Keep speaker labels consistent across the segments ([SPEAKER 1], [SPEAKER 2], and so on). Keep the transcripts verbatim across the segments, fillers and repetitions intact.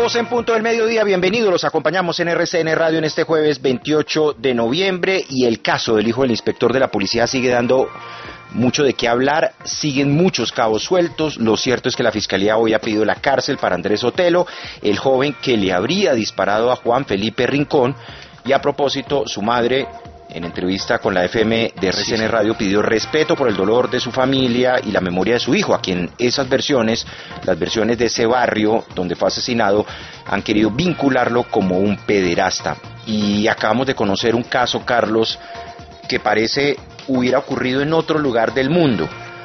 [SPEAKER 1] doce en punto del mediodía, bienvenidos, los acompañamos en R C N Radio en este jueves veintiocho de noviembre y el caso del hijo del inspector de la policía sigue dando mucho de qué hablar, siguen muchos cabos sueltos. Lo cierto es que la Fiscalía hoy ha pedido la cárcel para Andrés Otelo, el joven que le habría disparado a Juan Felipe Rincón, y a propósito, su madre, en entrevista con la F M de R C N Radio, pidió respeto por el dolor de su familia y la memoria de su hijo, a quien esas versiones, las versiones de ese barrio donde fue asesinado, han querido vincularlo como un pederasta. Y acabamos de conocer un caso, Carlos, que parece hubiera ocurrido en otro lugar del mundo.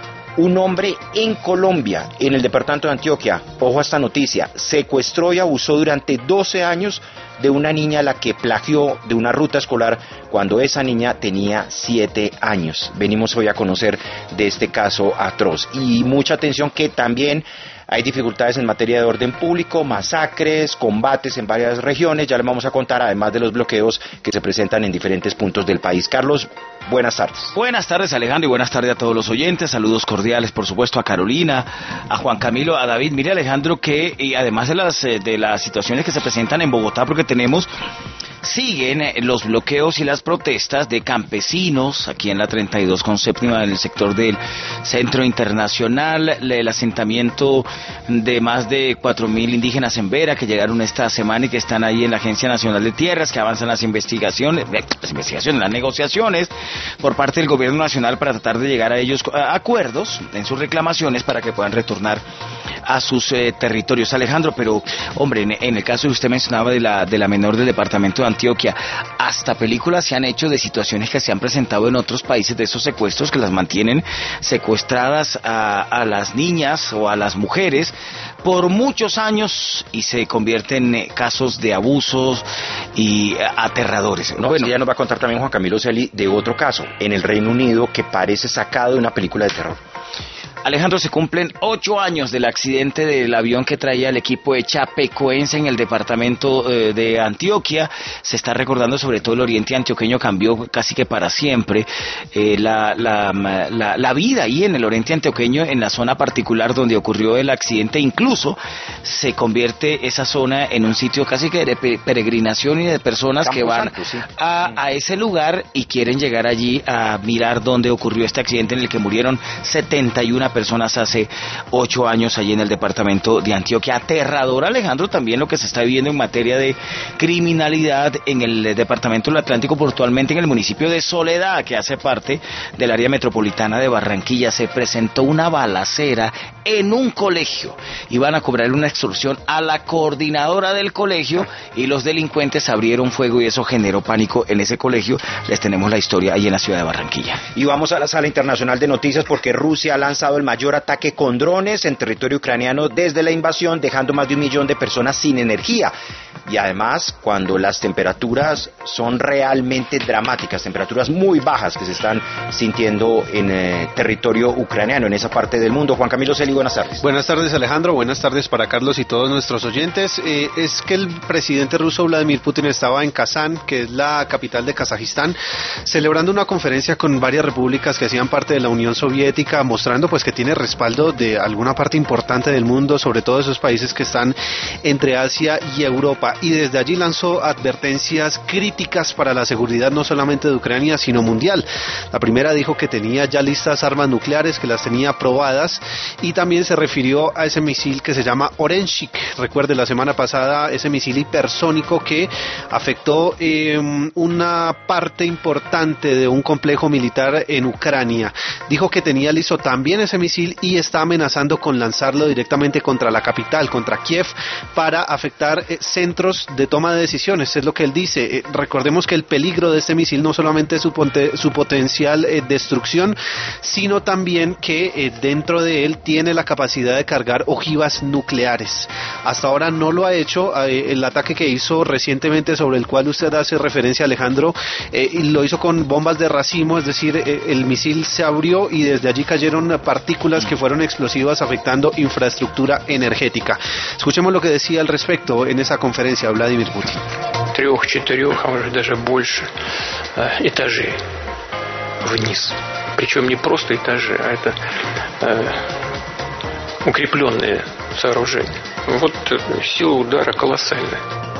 [SPEAKER 1] Un hombre en Colombia, en el departamento de Antioquia, ojo a esta noticia, secuestró y abusó durante doce años de una niña a la que plagió de una ruta escolar cuando esa niña tenía siete años. Venimos hoy a conocer de este caso atroz. Y mucha atención que también hay dificultades en materia de orden público, masacres, combates en varias regiones, ya les vamos a contar, además de los bloqueos que se presentan en diferentes puntos del país. Carlos, buenas tardes.
[SPEAKER 2] Buenas tardes, Alejandro, y buenas tardes a todos los oyentes. Saludos cordiales, por supuesto, a Carolina, a Juan Camilo, a David. Mire, Alejandro, que y además de las, de las situaciones que se presentan en Bogotá, porque tenemos... siguen los bloqueos y las protestas de campesinos aquí en la treinta y dos con séptima en el sector del Centro Internacional, el asentamiento de más de cuatro mil indígenas en Vera que llegaron esta semana y que están ahí en la Agencia Nacional de Tierras, que avanzan las investigaciones, las investigaciones, las negociaciones por parte del Gobierno Nacional para tratar de llegar a ellos a acuerdos en sus reclamaciones para que puedan retornar a sus eh, territorios. Alejandro, pero hombre, en, en el caso que usted mencionaba de la, de la menor del departamento de Antioquia, hasta películas se han hecho de situaciones que se han presentado en otros países de esos secuestros que las mantienen secuestradas a, a las niñas o a las mujeres por muchos años y se convierten en casos de abusos y aterradores.
[SPEAKER 1] No, bueno, ya nos va a contar también Juan Camilo Celi de otro caso en el Reino Unido que parece sacado de una película de terror.
[SPEAKER 2] Alejandro, se cumplen ocho años del accidente del avión que traía el equipo de Chapecoense en el departamento eh, de Antioquia. Se está recordando sobre todo el oriente antioqueño, cambió casi que para siempre eh, la, la, la, la vida ahí en el oriente antioqueño, en la zona particular donde ocurrió el accidente. Incluso se convierte esa zona en un sitio casi que de peregrinación y de personas Campo que van Santo, sí. a, a ese lugar y quieren llegar allí a mirar dónde ocurrió este accidente en el que murieron setenta y una personas hace ocho años allí en el departamento de Antioquia. Aterrador, Alejandro, también lo que se está viviendo en materia de criminalidad en el departamento del Atlántico, puntualmente en el municipio de Soledad, que hace parte del área metropolitana de Barranquilla. Se presentó una balacera en un colegio. Iban a cobrarle una extorsión a la coordinadora del colegio y los delincuentes abrieron fuego y eso generó pánico en ese colegio. Les tenemos la historia ahí en la ciudad de Barranquilla.
[SPEAKER 1] Y vamos a la sala internacional de noticias porque Rusia ha lanzado el mayor ataque con drones en territorio ucraniano desde la invasión, dejando más de un millón de personas sin energía. Y además, cuando las temperaturas son realmente dramáticas, temperaturas muy bajas que se están sintiendo en eh, territorio ucraniano, en esa parte del mundo. Juan Camilo Celi, buenas tardes.
[SPEAKER 3] Buenas tardes, Alejandro, buenas tardes para Carlos y todos nuestros oyentes. Eh, es que el presidente ruso Vladimir Putin estaba en Kazán, que es la capital de Kazajistán, celebrando una conferencia con varias repúblicas que hacían parte de la Unión Soviética, mostrando pues que tiene respaldo de alguna parte importante del mundo, sobre todo esos países que están entre Asia y Europa, y desde allí lanzó advertencias críticas para la seguridad no solamente de Ucrania sino mundial. La primera dijo que tenía ya listas armas nucleares, que las tenía probadas, y también se refirió a ese misil que se llama Oreshnik. Recuerde, la semana pasada ese misil hipersónico que afectó eh, una parte importante de un complejo militar en Ucrania. Dijo que tenía listo también ese misil y está amenazando con lanzarlo directamente contra la capital, contra Kiev, para afectar eh, centros de toma de decisiones. Es lo que él dice. Eh, recordemos que el peligro de este misil no solamente es su, ponte, su potencial eh, destrucción, sino también que eh, dentro de él tiene la capacidad de cargar ojivas nucleares. Hasta ahora no lo ha hecho. Eh, el ataque que hizo recientemente, sobre el cual usted hace referencia, Alejandro, eh, lo hizo con bombas de racimo, es decir, eh, el misil se abrió y desde allí cayeron partículas que fueron explosivas afectando infraestructura energética. Escuchemos lo que decía al respecto en esa conferencia Vladimir Putin.
[SPEAKER 4] Трех, четырех, а может даже больше этажей вниз. Причем не просто этажи, а это укрепленные сооружения. Вот сила удара колоссальная.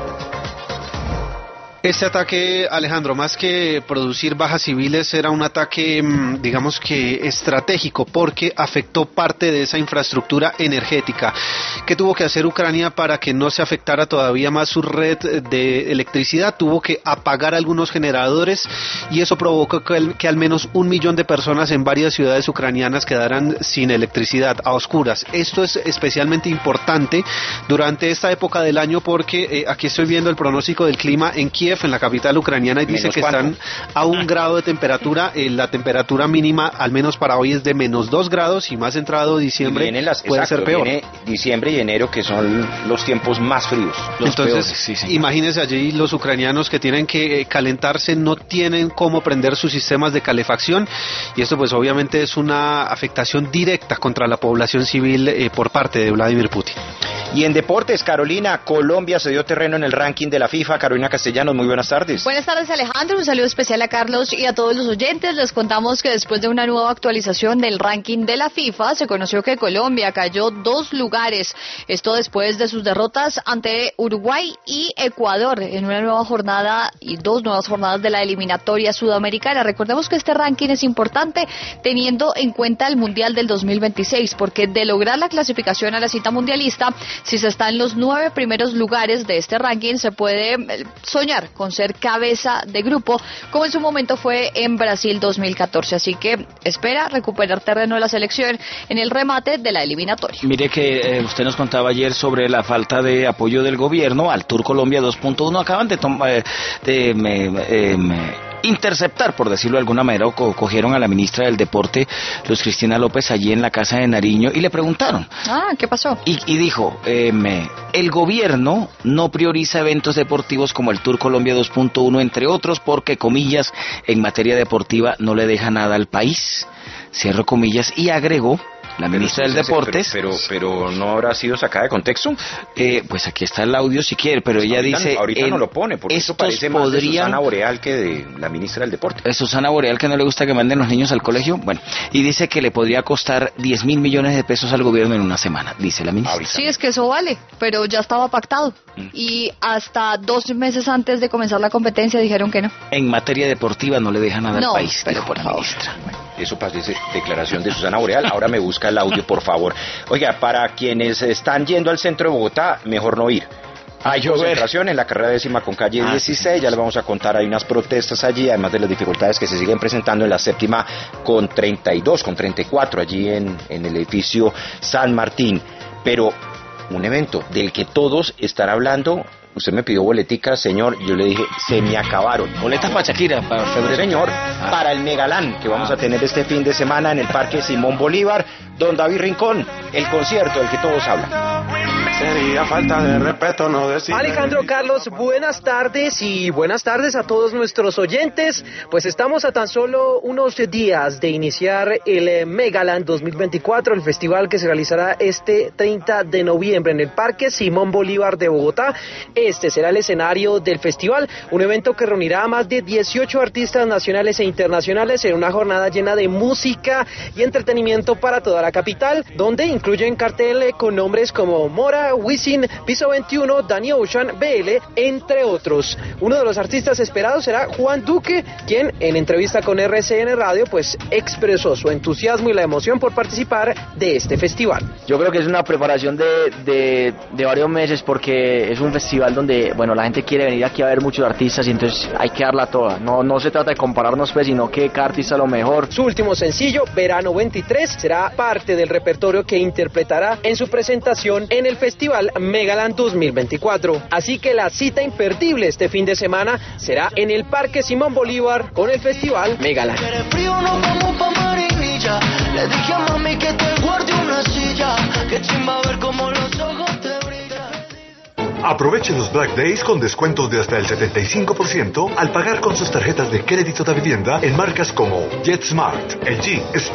[SPEAKER 3] Este ataque, Alejandro, más que producir bajas civiles, era un ataque, digamos que estratégico, porque afectó parte de esa infraestructura energética. ¿Qué tuvo que hacer Ucrania para que no se afectara todavía más su red de electricidad? Tuvo que apagar algunos generadores y eso provocó que, el, que al menos un millón de personas en varias ciudades ucranianas quedaran sin electricidad, a oscuras. Esto es especialmente importante durante esta época del año porque eh, aquí estoy viendo el pronóstico del clima en Kiev, en la capital ucraniana, y dice que están a un grado de temperatura. Eh, la temperatura mínima, al menos para hoy, es de menos dos grados y más entrado diciembre
[SPEAKER 1] las,
[SPEAKER 3] puede
[SPEAKER 1] exacto,
[SPEAKER 3] ser peor.
[SPEAKER 1] Viene diciembre y enero, que son los tiempos más fríos. Los
[SPEAKER 3] Entonces,
[SPEAKER 1] peores.
[SPEAKER 3] sí, sí. Imagínense allí los ucranianos que tienen que eh, calentarse, no tienen cómo prender sus sistemas de calefacción, y esto pues obviamente es una afectación directa contra la población civil eh, por parte de Vladimir Putin.
[SPEAKER 1] Y en deportes, Carolina, Colombia se dio terreno en el ranking de la FIFA. Carolina Castellanos, muy buenas tardes.
[SPEAKER 5] Buenas tardes, Alejandro. Un saludo especial a Carlos y a todos los oyentes. Les contamos que después de una nueva actualización del ranking de la FIFA, se conoció que Colombia cayó dos lugares. Esto después de sus derrotas ante Uruguay y Ecuador en una nueva jornada y dos nuevas jornadas de la eliminatoria sudamericana. Recordemos que este ranking es importante teniendo en cuenta el Mundial del dos mil veintiséis, porque de lograr la clasificación a la cita mundialista, si se está en los nueve primeros lugares de este ranking, se puede soñar con ser cabeza de grupo, como en su momento fue en Brasil dos mil catorce. Así que espera recuperar terreno de la selección en el remate de la eliminatoria.
[SPEAKER 2] Mire que eh, usted nos contaba ayer sobre la falta de apoyo del gobierno al Tour Colombia dos punto uno. Acaban de, eh, de eh, eh, interceptar, por decirlo de alguna manera, o co cogieron a la ministra del Deporte, Luz Cristina López, allí en la casa de Nariño, y le preguntaron.
[SPEAKER 5] Ah, ¿qué pasó?
[SPEAKER 2] Y, y dijo, eh, me, el gobierno no prioriza eventos deportivos como el Tour Colombia dos punto uno, entre otros, porque, comillas, en materia deportiva no le deja nada al país. Cierro comillas, y agregó la ministra del Deportes.
[SPEAKER 1] Pero, pero, pero no habrá sido sacada de contexto.
[SPEAKER 2] Eh, pues aquí está el audio si quiere, pero ella
[SPEAKER 1] ahorita,
[SPEAKER 2] dice.
[SPEAKER 1] Ahorita no lo pone, porque eso parece más podrían, de Susana Boreal que de la ministra del Deporte.
[SPEAKER 2] Susana Boreal, que no le gusta que manden los niños al colegio. Bueno, y dice que le podría costar diez mil millones de pesos al gobierno en una semana, dice la ministra.
[SPEAKER 5] Ahorita sí, no. Es que eso vale, pero ya estaba pactado. Mm. Y hasta dos meses antes de comenzar la competencia dijeron que no.
[SPEAKER 2] En materia deportiva no le deja nada
[SPEAKER 5] no,
[SPEAKER 2] al país,
[SPEAKER 5] pero
[SPEAKER 2] dijo
[SPEAKER 5] por
[SPEAKER 2] la
[SPEAKER 5] favor.
[SPEAKER 2] ministra.
[SPEAKER 1] Bueno, eso parece declaración de Susana Boreal. Ahora me busca el audio, por favor. Oiga, para quienes están yendo al centro de Bogotá, mejor no ir. Hay concentración en la carrera décima con calle ah, dieciséis, sí. Ya les vamos a contar, hay unas protestas allí, además de las dificultades que se siguen presentando en la séptima con treinta y dos, con treinta y cuatro, allí en, en el edificio San Martín. Pero un evento del que todos están hablando. Usted me pidió boleticas, señor, yo le dije, se me acabaron.
[SPEAKER 2] Boletas para Shakira, para febrero.
[SPEAKER 1] Señor, ah. para el Megalán, que vamos ah. a tener este fin de semana en el Parque Simón Bolívar, don David Rincón, el concierto del que todos hablan.
[SPEAKER 6] Sería falta de respeto no decir.
[SPEAKER 7] Alejandro, Carlos, buenas tardes y buenas tardes a todos nuestros oyentes. Pues estamos a tan solo unos días de iniciar el Megaland dos mil veinticuatro, el festival que se realizará este treinta de noviembre en el Parque Simón Bolívar de Bogotá. Este será el escenario del festival, un evento que reunirá a más de dieciocho artistas nacionales e internacionales en una jornada llena de música y entretenimiento para toda la capital, donde incluyen cartel con nombres como Mora, Wisin, Piso veintiuno, Danny Ocean, B L, entre otros. Uno de los artistas esperados será Juan Duque, quien en entrevista con R C N Radio pues expresó su entusiasmo y la emoción por participar de este festival.
[SPEAKER 8] Yo creo que es una preparación de, de, de varios meses, porque es un festival donde, bueno, la gente quiere venir aquí a ver muchos artistas y entonces hay que darla toda. No, no se trata de compararnos pues, sino que cada artista lo mejor.
[SPEAKER 7] Su último sencillo, Verano veintitrés, será parte del repertorio que interpretará en su presentación en el festival Megaland dos mil veinticuatro. Así que la cita imperdible este fin de semana será en el Parque Simón Bolívar con el festival Megaland. Le dije a mami que te guarde una silla, que chimba ver cómo los ojos te brillan.
[SPEAKER 9] Aproveche los Black Days con descuentos de hasta el setenta y cinco por ciento al pagar con sus tarjetas de crédito de vivienda en marcas como JetSmart, L G,